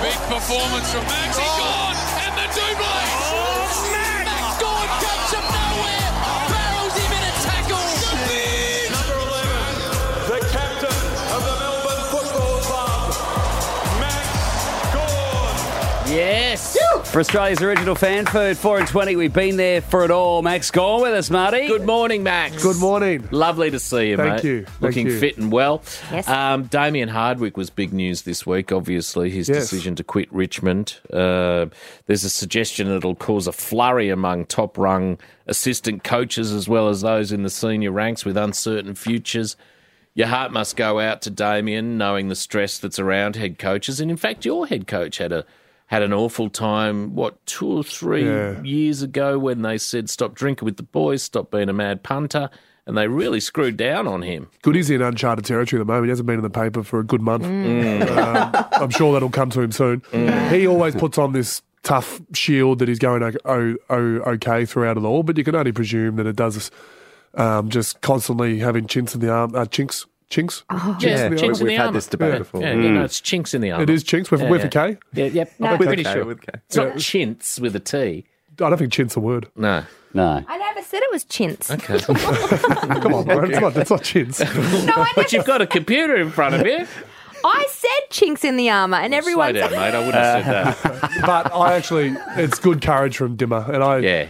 Big performance from Max. He's gone, and the double. Max Gawn comes from nowhere, barrels him in a tackle. Number 11, the captain of the Melbourne Football Club, Max Gawn. Yes. For Australia's original fan food, 4 and 20, we've been there for it all. Max Gawn with us, Marty. Good morning, Max. Good morning. Lovely to see you, mate. Thank you. Looking fit and well. Yes. Damien Hardwick was big news this week, obviously, his decision to quit Richmond. There's a suggestion it'll cause a flurry among top-rung assistant coaches as well as those in the senior ranks with uncertain futures. Your heart must go out to Damien, knowing the stress that's around head coaches. And, in fact, your head coach had an awful time, 2 or 3 years ago when they said stop drinking with the boys, stop being a mad punter, and they really screwed down on him. Goody's in uncharted territory at the moment. He hasn't been in the paper for a good month. I'm sure that'll come to him soon. He always puts on this tough shield that he's going okay throughout it all, but you can only presume that it does just constantly having chinks in the arm, chinks. Chinks? Chinks in We've the had this debate before. Yeah, no, it's chinks in the armour. It is chinks with a K? Yep. No. I'm With a pretty K, sure. with a K. It's not chintz with a T. I don't think chint's a word. No. No. I never said it was chintz. Okay. Come on, bro. It's not chintz. No, I But you've got a computer in front of you. I said chinks in the armour, and everyone Slow down, mate. I wouldn't have said that. But it's good courage from Dimmer. And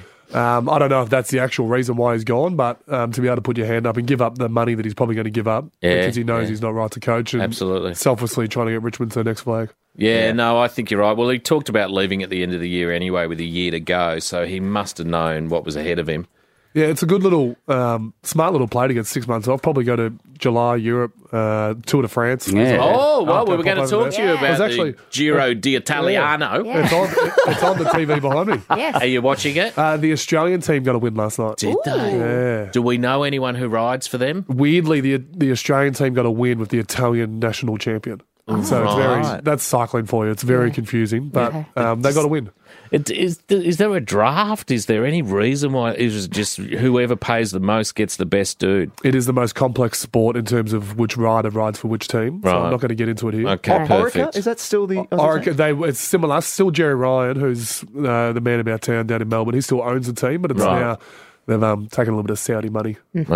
I don't know if that's the actual reason why he's gone, but to be able to put your hand up and give up the money that he's probably going to give up because he knows he's not right to coach and Absolutely. selflessly trying to get Richmond to the next flag. Yeah, no, I think you're right. Well, he talked about leaving at the end of the year anyway with a year to go, so he must have known what was ahead of him. Yeah, it's a good little, smart little play to get 6 months off. Probably go to July, Europe, Tour de France. Yeah. Oh, well, we Go were going to pop over talk to there. you It was about actually- the Giro d'Italiano. Yeah. It's on the TV behind me. Yes. Are you watching it? The Australian team got a win last night. Did they? Yeah. Do we know anyone who rides for them? Weirdly, the Australian team got a win with the Italian national champion. So it's that's cycling for you. It's very confusing, but they got a win. Is there a draft? Is there any reason why? Is it just whoever pays the most gets the best dude? It is the most complex sport in terms of which rider rides for which team. So Right. I'm not going to get into it here. Okay, perfect. Orica? Is that still the... Orica, it's similar. Still Jerry Ryan, who's the man about town down in Melbourne. He still owns the team, but it's now they've taken a little bit of Saudi money.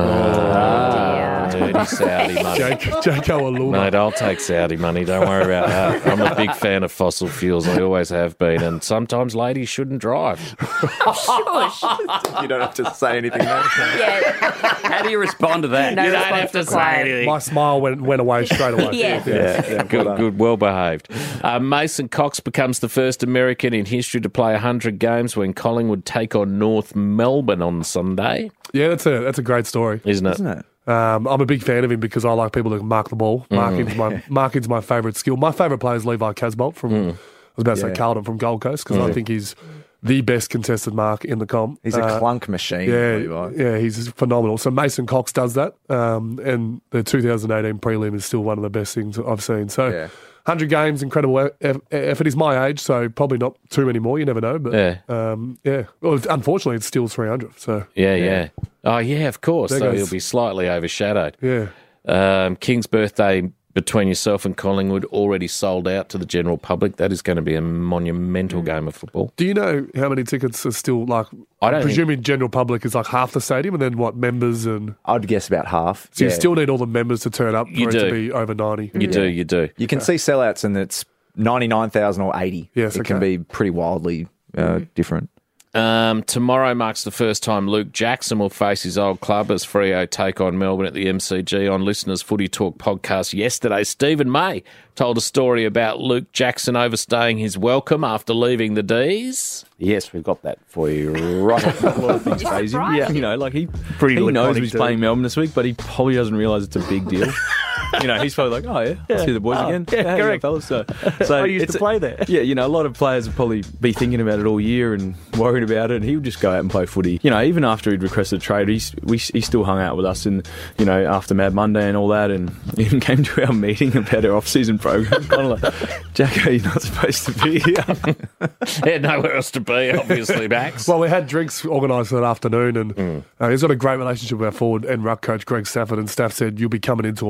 Dirty Saudi money. Jaco Alula. Mate, I'll take Saudi money. Don't worry about that. I'm a big fan of fossil fuels. I always have been. And sometimes ladies shouldn't drive. You don't have to say anything now. How do you respond to that? No You don't response have to required. say anything. My smile went away straight away. Yeah. Yeah, Good, well behaved. Mason Cox becomes the first American in history to play 100 games when Collingwood take on North Melbourne on Sunday, Yeah, that's a great story. isn't it? Isn't it? I'm a big fan of him because I like people who can mark the ball. Marking's my favourite skill. My favourite player is Levi Casbolt from, I was about to say Carlton from Gold Coast, because I think he's the best contested mark in the comp. He's a clunk machine. Yeah, he's phenomenal. So Mason Cox does that, and the 2018 prelim is still one of the best things I've seen. So 100 games, incredible effort. He's my age, so probably not too many more. You never know, but Well, unfortunately, it's still 300. So Yeah. Oh, yeah, of course. There So goes. he'll be slightly overshadowed. yeah. King's birthday between yourself and Collingwood already sold out to the general public. That is going to be a monumental game of football. Do you know how many tickets are still I don't presuming general public is like half the stadium, and then what, members and... I'd guess about half. So you still need all the members to turn up for You it do. to be over 90. You do. You can see sellouts and it's 99,000 or 80. Yes, it can okay. be pretty wildly different. Tomorrow marks the first time Luke Jackson will face his old club as Freo take on Melbourne at the MCG. On Listeners Footy Talk podcast yesterday, Stephen May told a story about Luke Jackson overstaying his welcome after leaving the D's. Yes, we've got that for you right off. A lot of things phase him. Yeah, you know, like he knows he's playing Melbourne this week, but he probably doesn't realise it's a big deal. You know, he's probably like, oh yeah, I'll see the boys again. Yeah, hey, correct. fellas. So I used to play there. Yeah, you know, a lot of players will probably be thinking about it all year and worried about it, and he would just go out and play footy. You know, even after he'd requested a trade, he still hung out with us, and you know, after Mad Monday and all that, and even came to our meeting about our off-season program. Kind of like, Jacko, you're not supposed to be here. He had nowhere else to be, obviously, Max. Well, we had drinks organised that afternoon, and he's got a great relationship with our forward and ruck coach, Greg Stafford, and Staff said, you'll be coming in to apologise,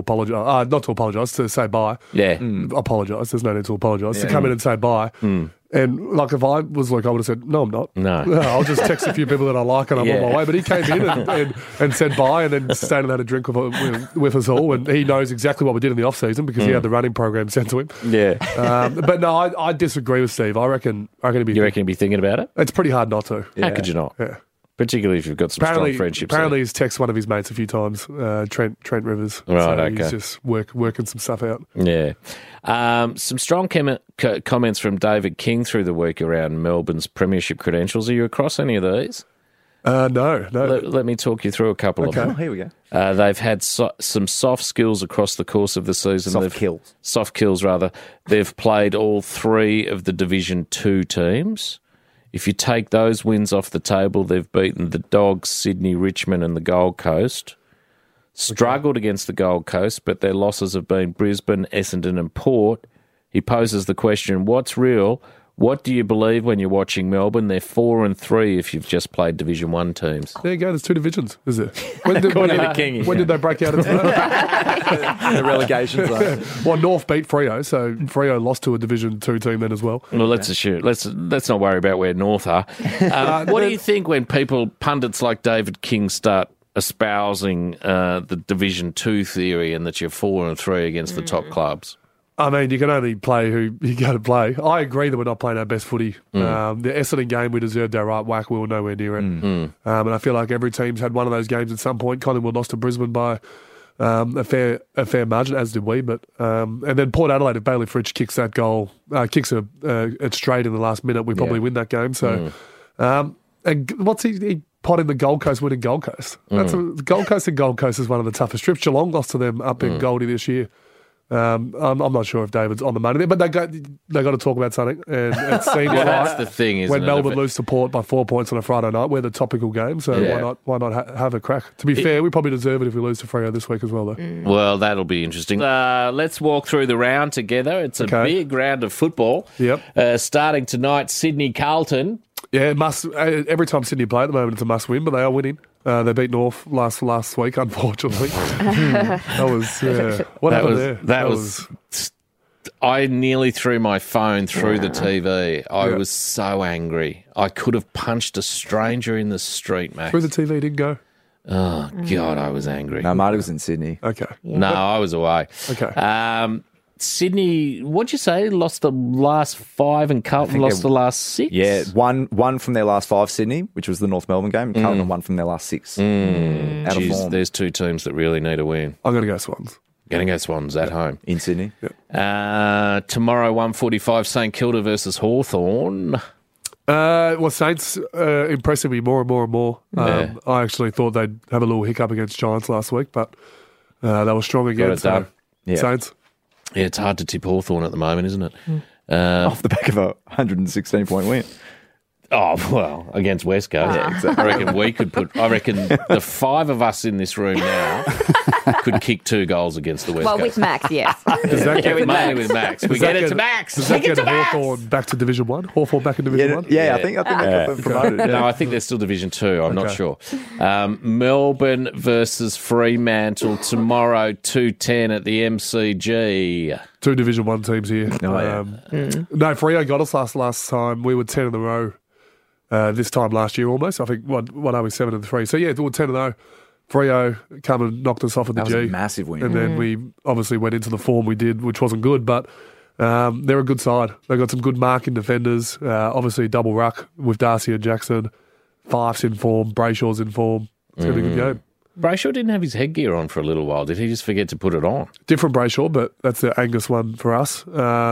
not to apologise, to say bye. Yeah. Apologise. There's no need to apologise. To come in and say bye. And like if I was Luke, I would have said, no, I'm not. No. I'll just text a few people that I like and I'm on my way. But he came in and said bye and then stayed and had a drink with us all. And he knows exactly what we did in the off-season because he had the running program sent to him. Yeah. But no, I disagree with Steve. I reckon he'd be... You reckon he'd be thinking about it? It's pretty hard not to. How could you not? Yeah. Particularly if you've got some strong friendships. Apparently he's texted one of his mates a few times, Trent Rivers. Right, so okay. he's just working some stuff out. Yeah. Some strong comments from David King through the week around Melbourne's premiership credentials. Are you across any of these? No. Let me talk you through a couple of them. Oh, here we go. They've had some soft skills across the course of the season. Soft kills, rather. They've played all three of the Division 2 teams. If you take those wins off the table, they've beaten the Dogs, Sydney, Richmond and the Gold Coast. Struggled against the Gold Coast, but their losses have been Brisbane, Essendon and Port. He poses the question, what's real? What do you believe when you're watching Melbourne? They're 4-3 if you've just played Division 1 teams. There you go, there's 2 divisions, is it? When did they break out into that? The relegation zone. Well, North beat Freo, so Freo lost to a Division 2 team then as well. Well, let's not worry about where North are. What do you think when pundits like David King start espousing the Division 2 theory and that you're 4-3 against the top clubs? I mean, you can only play who you go to play. I agree that we're not playing our best footy. The Essendon game, we deserved our right whack. We were nowhere near it. And I feel like every team's had one of those games at some point. Collingwood lost to Brisbane by a fair margin, as did we. But and then Port Adelaide, if Bailey Fritsch kicks that goal, kicks it straight in the last minute, we probably win that game. So, and what's he potting the Gold Coast winning Gold Coast? Gold Coast and Gold Coast is one of the toughest strips. Geelong lost to them up in Goldie this year. I'm not sure if David's on the money there, but they got to talk about something. And it seems like that's the thing, isn't when it? Melbourne lose to Port by 4 points on a Friday night, we're the topical game. So why not have a crack? To be fair, we probably deserve it if we lose to Freo this week as well, though. Well, that'll be interesting. Let's walk through the round together. It's a big round of football. Yep. Starting tonight, Sydney Carlton. Yeah, every time Sydney play at the moment, it's a must win, but they are winning. They beat North last week, unfortunately. That was what happened there? That was. I nearly threw my phone through the TV. I was so angry. I could have punched a stranger in the street, Max. Through the TV, didn't go. Oh God, I was angry. No, Marty was in Sydney. Okay. No, I was away. Okay. Sydney, what'd you say? Lost the last 5 and Carlton lost the last 6? Yeah, one from their last 5, Sydney, which was the North Melbourne game, and Carlton won from their last 6. Out of form. There's 2 teams that really need a win. I'm going to go Swans. Going to go Swans at home. In Sydney. Yep. Tomorrow, 1:45, St Kilda versus Hawthorn. Well, Saints impressing me more and more and more. I actually thought they'd have a little hiccup against Giants last week, but they were strong again. Got it done. Yeah. Saints. Yeah, it's hard to tip Hawthorn at the moment, isn't it? Off the back of a 116-point win. Oh, well, against West Coast. Yeah, exactly. I reckon I reckon the 5 of us in this room now could kick 2 goals against the West Coast. Well, with Max, yes. Mainly with Max. We get it to Max. Does that get Hawthorn back to Division 1? Hawthorn back in Division 1? Yeah, I think they got promoted. No, I think they're still Division 2. I'm not sure. Melbourne versus Fremantle tomorrow, 2:10 at the MCG. 2 Division 1 teams here. Oh, No, Freo got us last time. We were 10 in a row this time last year almost. I think, what are we, 7-3? So, yeah, we were 10-0. Freo come and knocked us off at the G. That was a massive win. And then we obviously went into the form we did, which wasn't good, but they're a good side. They've got some good marking defenders. Obviously, double ruck with Darcy and Jackson. Fife's in form. Brayshaw's in form. It's going to be a good game. Brayshaw didn't have his headgear on for a little while. Did he just forget to put it on? Different Brayshaw, but that's the Angus one for us.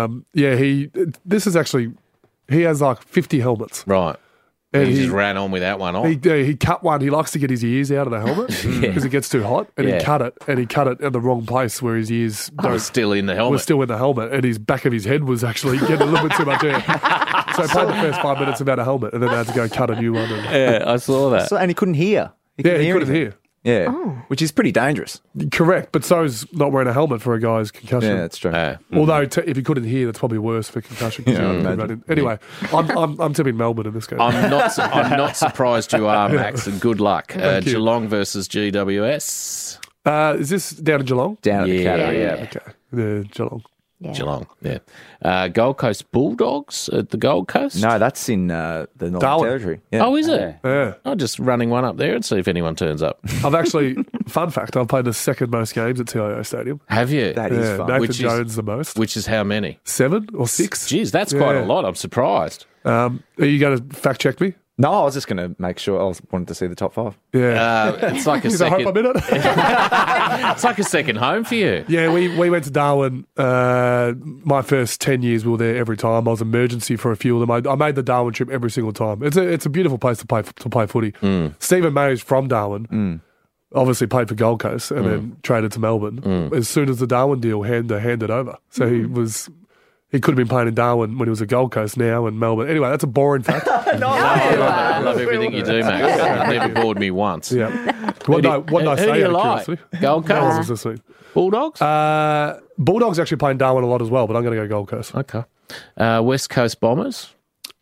He has like 50 helmets. Right. And he just ran on with that one on. He cut one. He likes to get his ears out of the helmet because it gets too hot. And he cut it in the wrong place where his ears was still in the helmet. Was still in the helmet, and his back of his head was actually getting a little bit too much air. So he played the first 5 minutes without a helmet, and then they had to go cut a new one. Yeah, I saw that. And he couldn't hear. He couldn't hear. Yeah, which is pretty dangerous. Correct, but so is not wearing a helmet for a guy's concussion. Yeah, that's true. Although if he couldn't hear, that's probably worse for concussion. Anyway, I'm tipping Melbourne in this game. I'm not surprised you are, Max, and good luck. Geelong versus GWS. Is this down in Geelong? Down at the Cattery, yeah. Okay. The Geelong. Yeah. Geelong, yeah. Gold Coast Bulldogs at the Gold Coast? No, that's in the Northern Darwin. Territory. Yeah. Oh, is it? Yeah. I'm just running one up there and see if anyone turns up. I've actually, fun fact, I've played the second most games at TIO Stadium. Have you? That is fun. Nathan Which is- Jones the most. Which is how many? 7 or 6. Geez, that's quite a Yeah. lot. I'm surprised. Are you going to fact check me? No, I was just going to make sure. I wanted to see the top 5. Yeah. It's like a I hope second. I'm in it. It's like a second home for you. Yeah, we went to Darwin. My first 10 years, we were there every time. I was emergency for a few of them. I made the Darwin trip every single time. It's a beautiful place to play footy. Stephen May's from Darwin. Obviously played for Gold Coast and then traded to Melbourne. As soon as the Darwin deal handed over, so he could have been playing in Darwin when he was at Gold Coast now in Melbourne. Anyway, that's a boring fact. I love everything you do, Max. It never bored me once. Yeah. What did I Who say? do you out of like? curiosity? Gold No one Coast? was listening. Bulldogs? Bulldogs actually playing Darwin a lot as well, but I'm going to go Gold Coast. Okay. West Coast Bombers?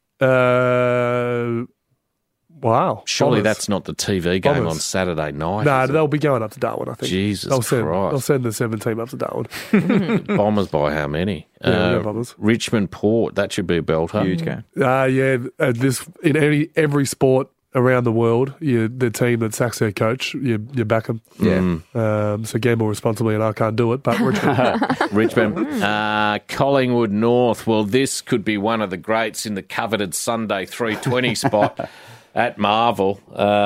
Wow. Surely Bombers. that's not the TV game Bombers. on Saturday night. No, is it? they'll be going up to Darwin, I think. Jesus They'll Christ. send the 7 team up to Darwin. Bombers by how many? Yeah, we got Bombers. Richmond Port, that should be a belter. Huge game. This in every sport around the world, the team that sacks their coach, you back them. Yeah. So gamble responsibly, and I can't do it. But Richmond, Richmond. Collingwood North. Well, this could be one of the greats in the coveted Sunday 320 spot at Marvel.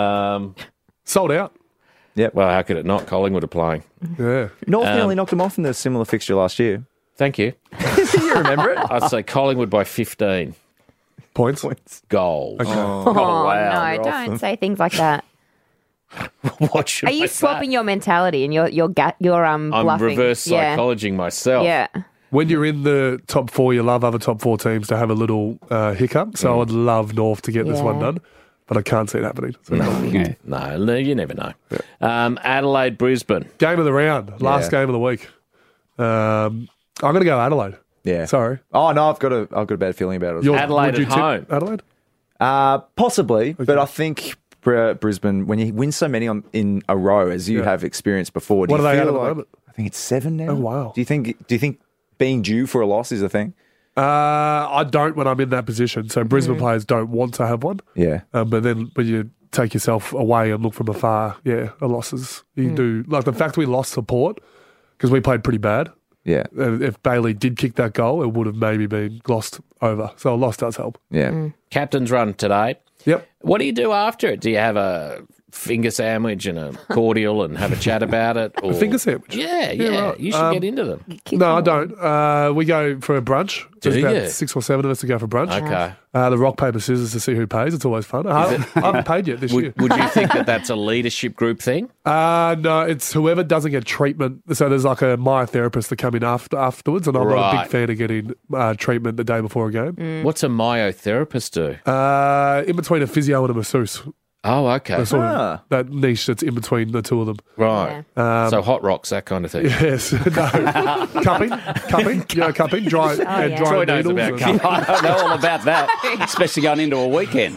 sold out. Well, how could it not? Collingwood are playing. Yeah, North nearly knocked them off in the similar fixture last year. Thank you. You remember it? I'd say Collingwood by 15 points. goals. Oh, wow. no, don't say things like that. What should Are you I swapping say? your mentality and you're I'm bluffing? reverse psychologing myself. Yeah. When you're in the top 4, you love other top 4 teams to have a little hiccup. So I would love North to get this one done, but I can't see it happening. So. No, you never know. Adelaide, Brisbane. Game of the round, last game of the week. I'm going to go Adelaide. Yeah. Sorry. Oh no, I've got a bad feeling about it. as well. Adelaide would you at tip home. Adelaide? Possibly, but I think Brisbane, when you win so many in a row, as you have experienced before, do What you are they feel at the like, moment? I think it's 7 now. Oh, wow. Do you think being due for a loss is a thing? I don't when I'm in that position. So Brisbane players don't want to have one. Yeah. But then when you take yourself away and look from afar, a loss is, you do. Like the fact we lost support because we played pretty bad. Yeah. If Bailey did kick that goal, it would have maybe been glossed over. So a loss does help. Yeah. Captain's run today. Yep. What do you do after it? Do you have a finger sandwich and a cordial and have a chat about it? Or... A finger sandwich? Yeah. right. You should get into them. No, I don't. We go for a brunch. There's Do about you? 6 or 7 of us to go for brunch. Okay. The rock, paper, scissors to see who pays. It's always fun. I haven't paid yet this year. Would you think that that's a leadership group thing? No, it's whoever doesn't get treatment. So there's like a myotherapist to come in afterwards, and I'm not a Right. big fan of getting treatment the day before a game. What's a myotherapist do? In between a physio and a masseuse. Oh, okay. That's sort of that niche that's in between the two of them. Right. So hot rocks, that kind of thing. Yes. No. cupping. Cupping. Dry and dry Troy knows needles. about and- cupping. I don't know all about that, especially going into a weekend.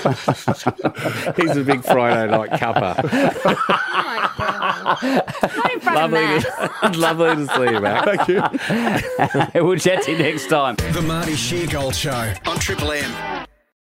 He's a big Friday night cuppa. Not in front of Matt. Lovely to see you, Matt. Thank you. We'll chat to you next time. The Marty Sheargold Show on Triple M.